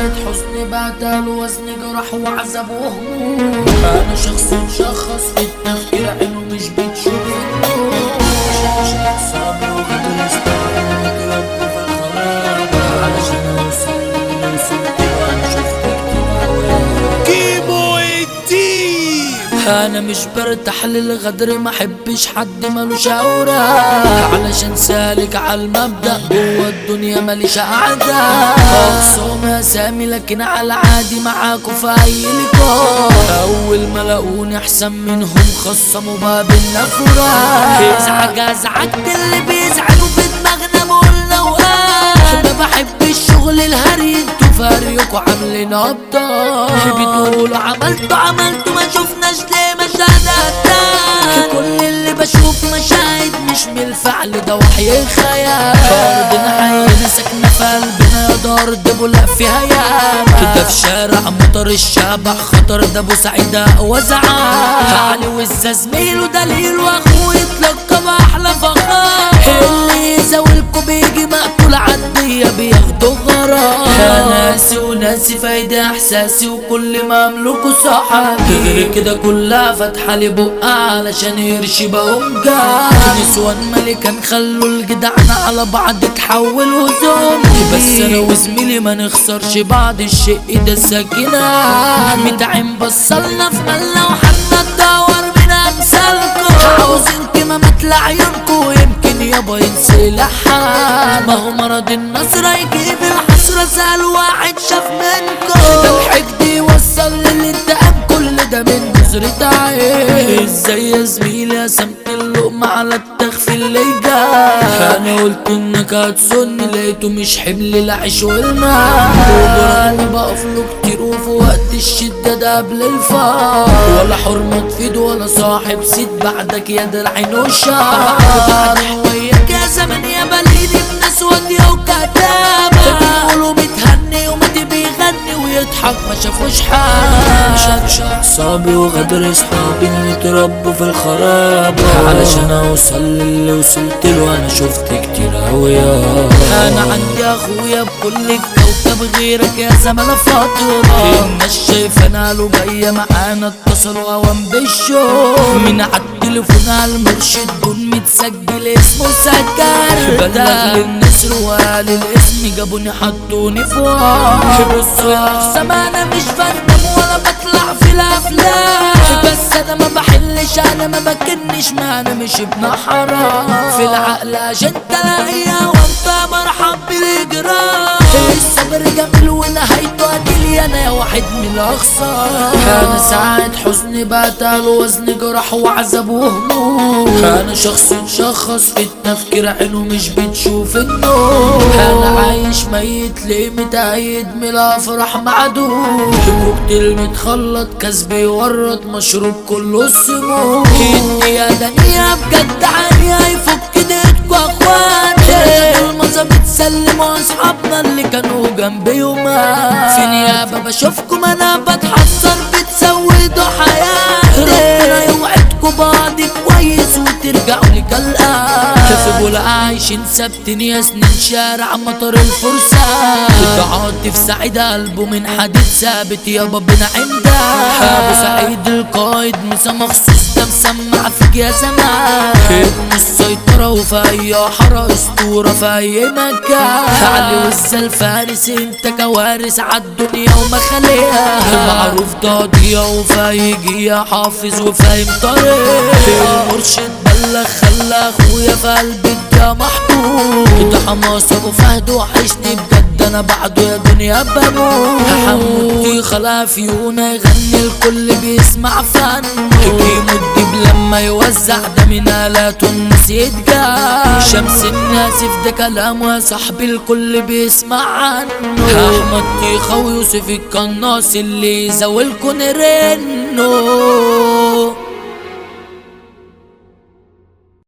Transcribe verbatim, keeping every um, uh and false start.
ساعة حزن بعتها وزن جرح وعذاب وهموم. انا شخص مشخص في التفكير عينه مش بتشوف النور. شخص صعب وغدر استعمل ربه في الخراب علشان اوصل اللي وصلت وانا شفت كتير اوي. كيمو الدين انا مش برتاح للغدر ما حبش حد ملوش اوراق علشان سالك على المبدأ جوه الدنيا ماليش اعداء. اقسم اسامي لكن على عادي معاكوا في اي لقاء. اول ما لقوني احسن منهم خصموا باب النفورة. ازعج ازعجت اللي بيزعجوا في دماغنا مقولنا وقال. ما بحب الشغل الهري انتوا فريقوا عاملين ابطال. بتقولوا عملتوا عملتوا ما شفناش ليه مشاهدات. كل اللي بشوف مشاهد مش من الفعل ده وحي خيال. ارضنا حينا ساكنه في قلبنا يا دار دبو لا فيها ياما. كده في شارع مطر الشبح خطر ده ابو سعيد وزعان. علي وزة زميله دليل واخوه يتلقى باحلى فخار. اللي يزاولكوا بيجي مقتول عالدية بياخدوا غرام. انا ناسي وناسي فايدة احساسي وكل ما املكه صحاب. غير كده كلها فاتحة لي بقها علشان يرشي بقوم جاب. نسوان ملكان خلوا الجدعنا على بعض تحول زومبي. بس انا وزميلي ما نخسرش بعض الشق ده السكينة. متعين بصلنا في ملة وحنا ندور من امثالكم. عاوزين كمامة لعيونكم يمكن يابا ينسي لحام. ما هو مرض النصر يجيب الحسرة سأل واحد شاف منكم. ده الحقد يوصل للانتقام كل ده من نظرة عين. ازاي يا زميلي قسمت اللقمة على التخفي اللي جاي. انا قلت انك هتصن لقيته مش حمل العيش والماء. وبراني بقف له كتير وفي وقت الشدة ده قبل الفار. ولا حرمة تفيد ولا صاحب سيد بعدك يا ده العين والشعر. بعدين وياك يا زمن يا بليدي بناس وادية وكتابة. بيقولوا بتهني ومتي بيغني ويضحك ما شافوش حاجة. شافش اعصابي وغدر اصحابي اللي اتربوا في الخراب علشان اوصل للي وصلت له. انا شفت كتير اوي. انا عندي اخويا بكل الكوكب غيرك يا زمن فترة. الناس شايفانا له جاية معانا اتصلوا اوام بالشوق. من عالتليفون عالمرشد دون متسجل اسمه سكر. بلغ للنسر وقال الاسم جابوني حطوني فوق. بصوا يا اقسام انا مش فندم ولا بطلع في الافلام. بس انا ما بحلش انا ما بكنش ما انا مش ابن حرام. في العقل عشان تلاقيها وانت مرحب بالاجرام. الصبر جميل ونهايته قتيل انا يا واحد من الاخصام. انا ساعة حزن بعتها وزن جرح وعذاب وهموم. انا شخص مشخص في التفكير عينه مش بتشوف النور. انا عايش ميت ليه متأيد من الافراح معدوم. كوكتيل متخلط كاس بيورط مشروب كله السموم. الدنيا دنيا بجد عالية يفك ايديتكوا اخوان. المظة بتسلموا اصحابنا اللي كانوا جنبي يومان. في نيابة بشوفكم انا بتحسر بتسودوا حياتي. ربنا يوعدكوا بعض كويس وترجعوا لي كالآن. في بولا عايشين ثابتين يا سنين شارع مطر الفرسان. عاطف سعيد قلبه من حديد ثابت يابا بنا عندها. ابو سعيد القايد مسا مخصوص ده مسمع فيك يا زمان. ابن السيطرة وفي اي حارة اسطورة في اي مكان. علي وزة الفارس انت كوارث عالدنيا وما خليها. معروف ضاضية وفايجية حافظ وفاهم طريق. المرشد بلغ خلى اخويا في قلبي الدنيا محطوط. ده حماس ابو فهد وحشني بجد انا بعده يا دنيا بموت. حمودي خلافيونا يغني الكل بيسمع فن. كيمو الديب لما يوزع ده من آلاته الناس يتجاب. شمس الناس في ده كلامه يا صاحبي الكل بيسمع عنه. احمد طيخة ويوسف القناص اللي يزاولكوا نرنه.